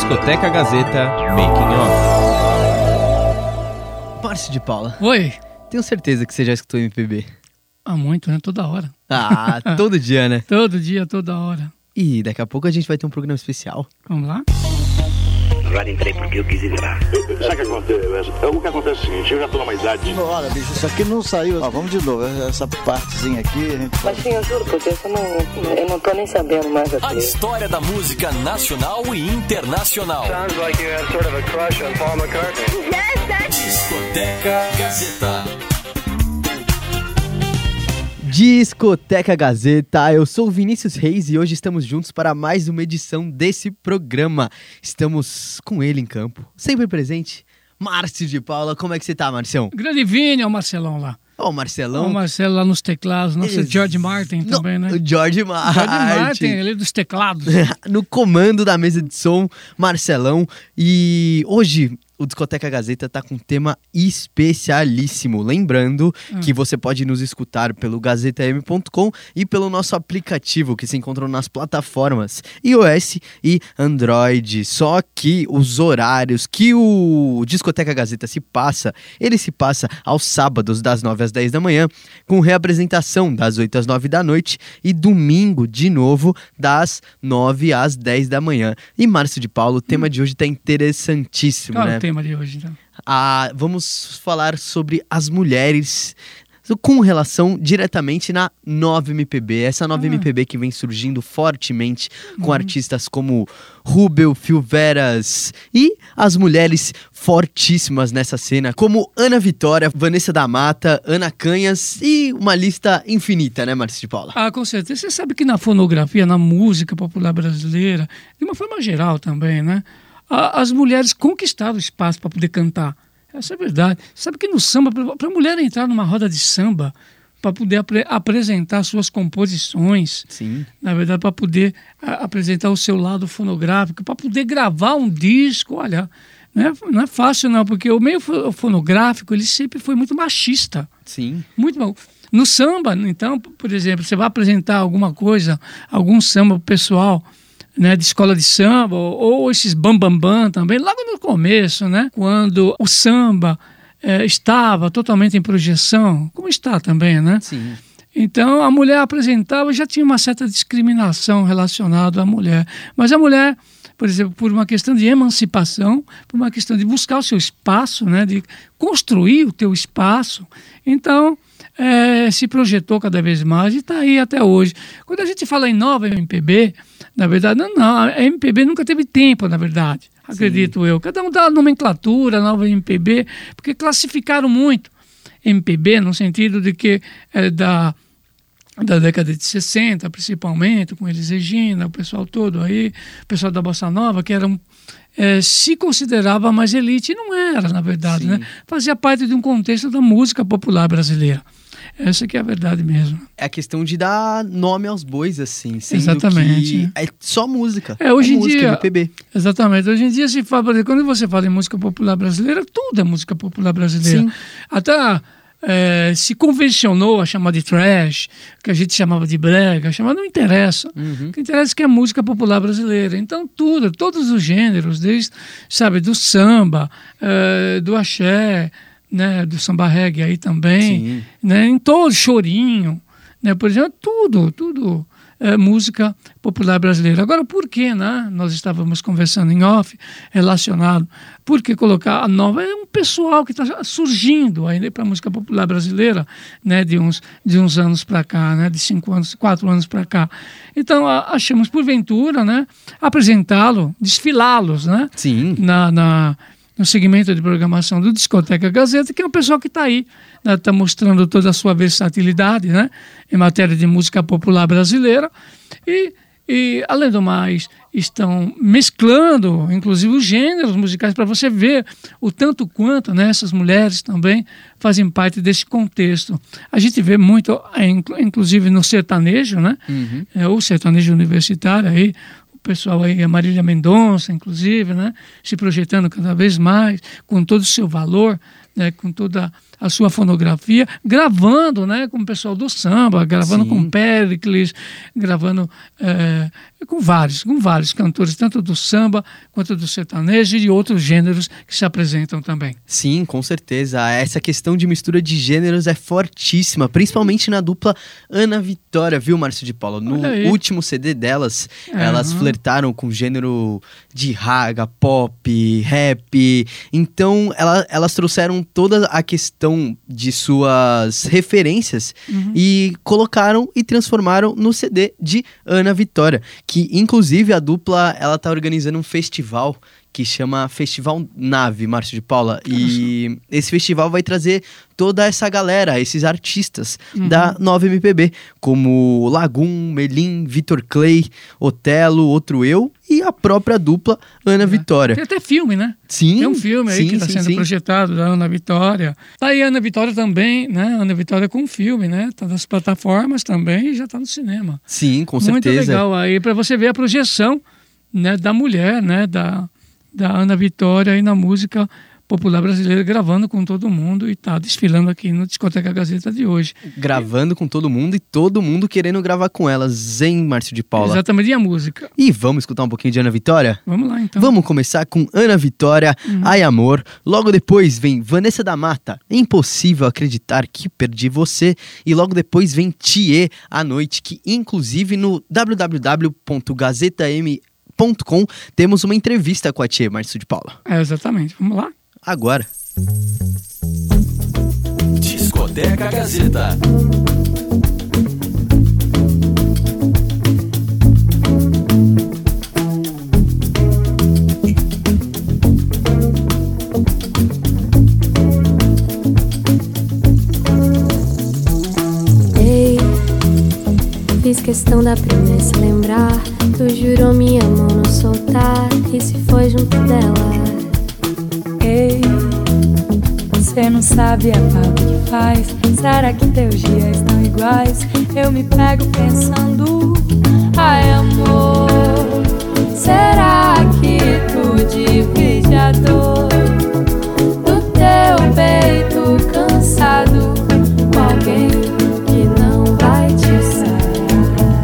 Discoteca Gazeta Making Off. Márcio de Paula. Oi. Tenho certeza que você já escutou MPB. Muito, né? Toda hora. Ah, todo dia, né? Todo dia, toda hora. E daqui a pouco a gente vai ter um programa especial. Vamos lá? Agora entrei porque eu quis ir lá. Sabe o que acontece? O que acontece é o seguinte, eu já tô numa idade... Olha, bicho, isso aqui não saiu. Ó, vamos de novo, essa partezinha aqui a gente faz. Mas sim, eu juro por Deus, eu não tô nem sabendo mais A história da música nacional e internacional. Sounds like you have sort of a crush on Paul McCartney. Discoteca Gazeta. Discoteca Gazeta, eu sou o Vinícius Reis e hoje estamos juntos para mais uma edição desse programa. Estamos com ele em campo, sempre presente, Márcio de Paula. Como é que você tá, Marcião? Grande Vini, é o Marcelão lá. Ó, o Marcelão. O Marcelo lá nos teclados, nosso George Martin também, né? O George Martin. George Martin, ele é dos teclados. No comando da mesa de som, Marcelão. E hoje o Discoteca Gazeta tá com um tema especialíssimo. Lembrando que você pode nos escutar pelo gazetam.com e pelo nosso aplicativo que se encontram nas plataformas iOS e Android. Só que os horários que o Discoteca Gazeta se passa, ele se passa aos sábados das 9 às 10 da manhã, com reapresentação das 8 às 9 da noite e domingo de novo das 9 às 10 da manhã. E Márcio de Paula, o tema de hoje tá interessantíssimo, Qual né? é o tema de hoje, então? Vamos falar sobre as mulheres com relação diretamente na nova MPB. Essa nova MPB que vem surgindo fortemente com artistas como Rubel, Phil Veras e as mulheres fortíssimas nessa cena, como Ana Vitória, Vanessa da Mata, Ana Canhas e uma lista infinita, né, Márcio de Paula? Com certeza. Você sabe que na fonografia, na música popular brasileira, de uma forma geral também, né? As mulheres conquistaram espaço para poder cantar. Essa é a verdade. Sabe que no samba, para a mulher entrar numa roda de samba, para poder apresentar suas composições, sim, na verdade, para poder apresentar o seu lado fonográfico, para poder gravar um disco, olha, não é fácil não, porque o meio fonográfico ele sempre foi muito machista. Sim. Muito bom. No samba, então, por exemplo, você vai apresentar alguma coisa, algum samba pessoal, né, de escola de samba, ou esses bambambam também, logo no começo, né, quando o samba estava totalmente em projeção, como está também, né? Sim. Então a mulher apresentava, já tinha uma certa discriminação relacionada à mulher, mas a mulher, por exemplo, por uma questão de emancipação, por uma questão de buscar o seu espaço, né, de construir o teu espaço, então se projetou cada vez mais e está aí até hoje. Quando a gente fala em nova MPB, na verdade, não, a MPB nunca teve tempo, na verdade, acredito eu. Cada um dá a nomenclatura, nova MPB, porque classificaram muito MPB no sentido de que da década de 60, principalmente, com Elis Regina, o pessoal todo aí, o pessoal da Bossa Nova, que eram se considerava mais elite, e não era, na verdade, né? Fazia parte de um contexto da música popular brasileira. Essa que é a verdade mesmo. É a questão de dar nome aos bois, assim, sendo exatamente, que é só música. Hoje em música, dia, MPB. Exatamente. Hoje em dia se fala, quando você fala em música popular brasileira, tudo é música popular brasileira. Sim. Até se convencionou a chamar de trash, que a gente chamava de brega, não interessa. O que interessa é que é música popular brasileira. Então todos os gêneros, desde, sabe, do samba, do axé, né, do samba reggae aí também, né, em todo chorinho, né, por exemplo, tudo é música popular brasileira. Agora, por que, né? Nós estávamos conversando em off, relacionado, por que colocar a nova? É um pessoal que está surgindo ainda para a música popular brasileira, né, de uns anos para cá, né, de 4 anos para cá. Então, achamos porventura, né, apresentá-lo, desfilá-los, né, Sim. no segmento de programação do Discoteca Gazeta, que é um pessoal que está aí, está mostrando toda a sua versatilidade, né, em matéria de música popular brasileira e, além do mais, estão mesclando, inclusive, os gêneros musicais para você ver o tanto quanto, né, essas mulheres também fazem parte desse contexto. A gente vê muito, inclusive, no sertanejo, né, o sertanejo universitário aí, pessoal aí, a Marília Mendonça, inclusive, né, se projetando cada vez mais, com todo o seu valor, né, com toda a sua fonografia, gravando, né, com o pessoal do samba, gravando Sim. com Péricles, gravando com vários cantores, tanto do samba quanto do sertanejo e de outros gêneros que se apresentam também. Sim, com certeza. Essa questão de mistura de gêneros é fortíssima, principalmente na dupla Ana Vitória, viu, Márcio de Paula? No Olha aí. último CD delas, elas flertaram com gênero de raga, pop, rap. Então, elas trouxeram toda a questão de suas referências e colocaram e transformaram no CD de Ana Vitória, que inclusive a dupla, ela tá organizando um festival que chama Festival Nave, Márcio de Paula, e esse festival vai trazer toda essa galera, esses artistas da Nova MPB, como Lagum, Melim, Vitor Clay, Otelo, Outro Eu e a própria dupla Ana Vitória. Tem até filme, né? Sim. Tem um filme aí que está sendo projetado da Ana Vitória. Tá aí a Ana Vitória também, né? Ana Vitória com filme, né? Tá nas plataformas também e já tá no cinema. Sim, com Muito certeza. legal aí para você ver a projeção, né, da mulher, né, da Ana Vitória aí na música popular brasileira, gravando com todo mundo e tá desfilando aqui no Discoteca Gazeta de hoje. Gravando com todo mundo e todo mundo querendo gravar com elas, hein, Márcio de Paula? Exatamente, e a música? E vamos escutar um pouquinho de Ana Vitória? Vamos lá, então. Vamos começar com Ana Vitória, Ai Amor. Logo depois vem Vanessa da Mata, Impossível Acreditar Que Perdi Você. E logo depois vem Thier, A Noite, que inclusive no www.gazetam.com temos uma entrevista com a Thier, Márcio de Paula. Exatamente, vamos lá. Agora. Discoteca Gazeta. Ei, fiz questão da promessa lembrar. Tu jurou minha mão não soltar e se foi junto dela. Ei, você não sabe a falta que faz. Será que teus dias estão iguais? Eu me pego pensando, ai amor, será que tu divide a dor do teu peito cansado com alguém que não vai te sarar?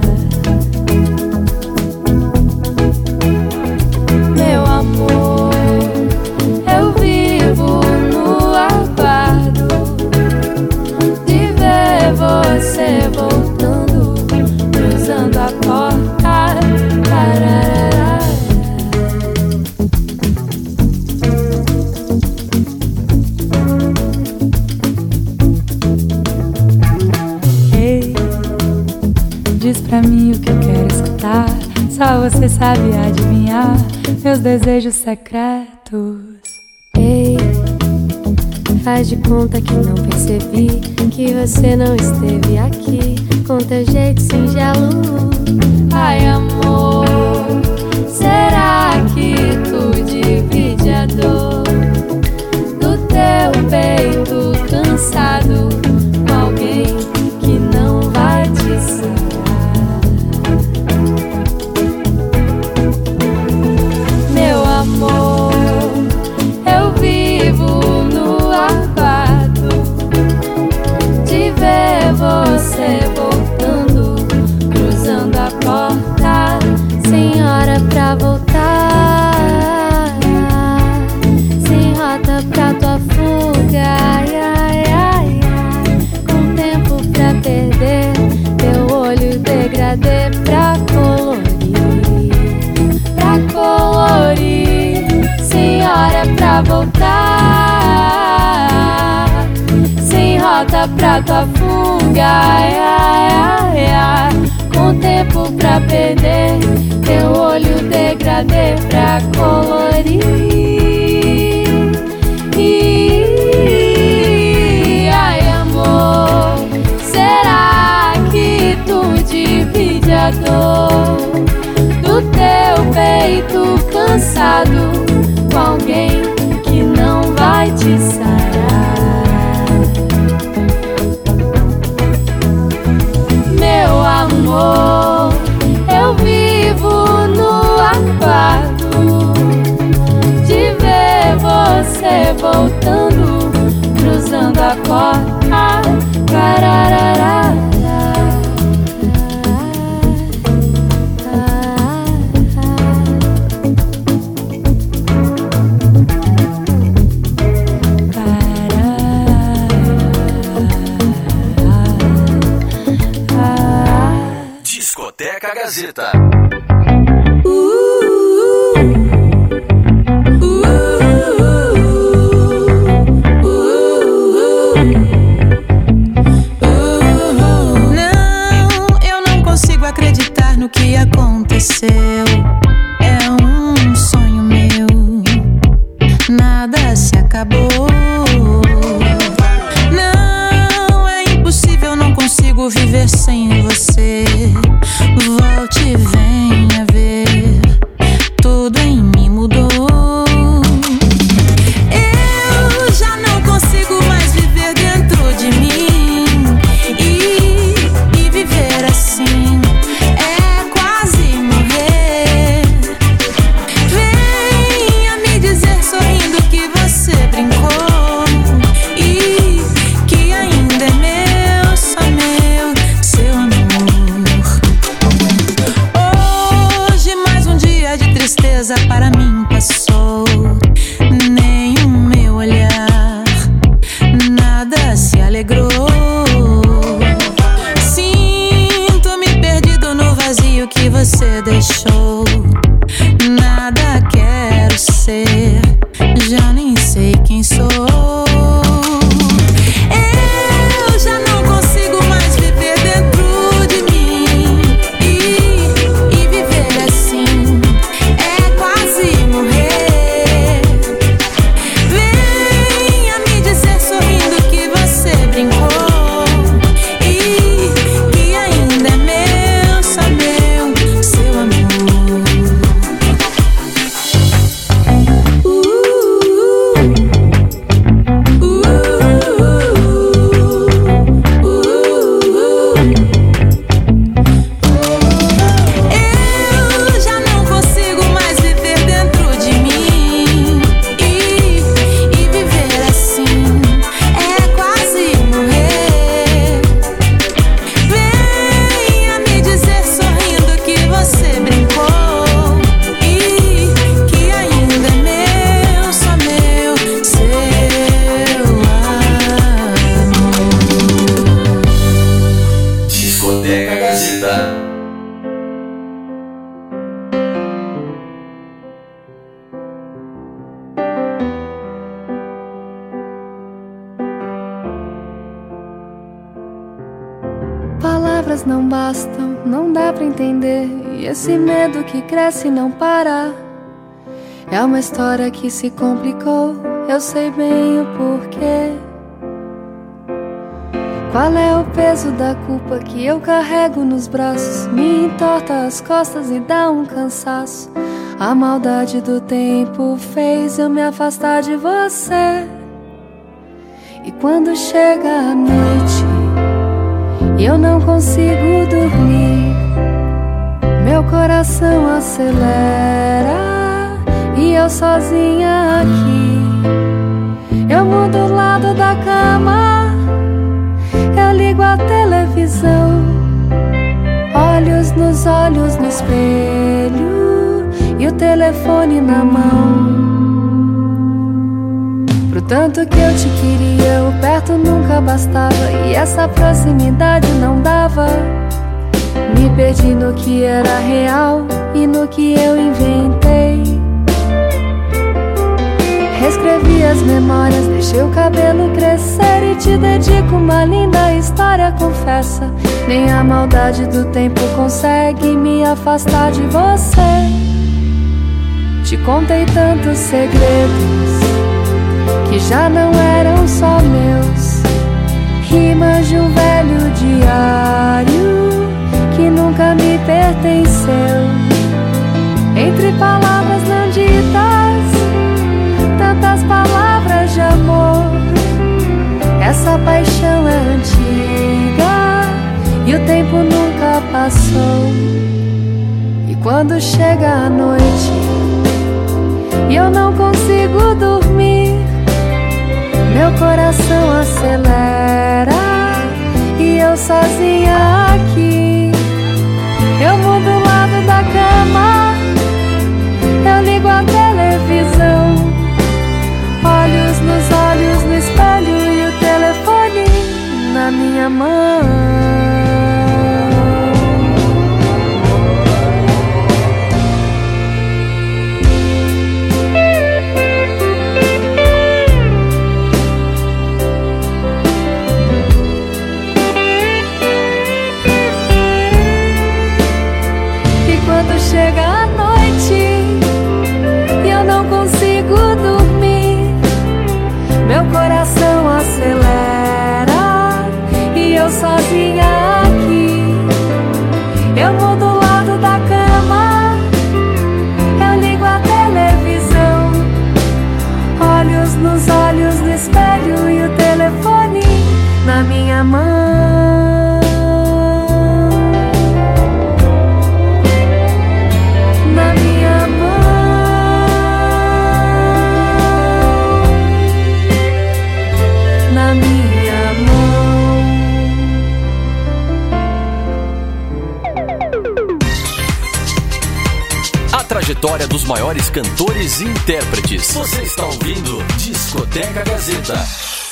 Meu amor, eu vivo no aguardo de ver você voltando, cruzando a porta. Tararara. Ei, diz pra mim o que eu quero escutar. Só você sabe adivinhar meus desejos secretos. Ei, faz de conta que não percebi que você não esteve aqui com teu jeito singelo. Ai amor, será que tu divide a dor do teu peito cansado com alguém que não vai te sarar? Meu amor, eu vivo no aguardo de ver você voltando, cruzando a porta, sem hora pra voltar, sem rota pra tua fuga, ai, ai, ai, ai, com tempo pra perder, teu olho degradê pra colorir, sem hora pra voltar, sem rota pra tua fuga, ai, ai, ai, ai, com tempo pra perder, teu olho degradê pra colorir. Ai amor, será que tu divide a dor do teu peito cansado com alguém que não vai te sarar? Meu amor, eu vivo no aguardo de ver você voltando, Gazeta. Acreditar no que aconteceu é um sonho meu. Nada se acabou. Não, é impossível, não consigo viver sem você. Volte e venha ver, tudo em mim mudou. Eu já não consigo mais viver dentro de mim e viver assim. Para mim passou, nem o meu olhar, nada se alegrou. Sinto-me perdido no vazio que você deixou. Nada quero ser, já nem sei quem sou. Eu já não consigo mais viver dentro de mim e viver assim. Palavras não bastam, não dá pra entender. E esse medo que cresce e não para. É uma história que se complicou, eu sei bem o porquê. Qual é o peso da culpa que eu carrego nos braços? Me entorta as costas e dá um cansaço. A maldade do tempo fez eu me afastar de você. E quando chega a noite e eu não consigo dormir, meu coração acelera e eu sozinha aqui. Eu mudo o lado da cama, eu ligo a televisão, olhos nos olhos no espelho e o telefone na mão. Pro tanto que eu te queria, o perto nunca bastava e essa proximidade não dava. Me perdi no que era real e no que eu inventei. Reescrevi as memórias, deixei o cabelo crescer e te dedico uma linda história, confessa. Nem a maldade do tempo consegue me afastar de você. Te contei tantos segredos que já não eram só meus, rimas de um velho diário que nunca me pertenceu. Entre palavras não ditas, tantas palavras de amor. Essa paixão é antiga e o tempo nunca passou. E quando chega a noite e eu não consigo dormir, meu coração acelera e eu sozinha aqui. Eu mudo o lado da cama, eu ligo a televisão, olhos nos olhos no espelho e o telefone na minha mão. trajetória dos maiores cantores e intérpretes. Você está ouvindo Discoteca Gazeta.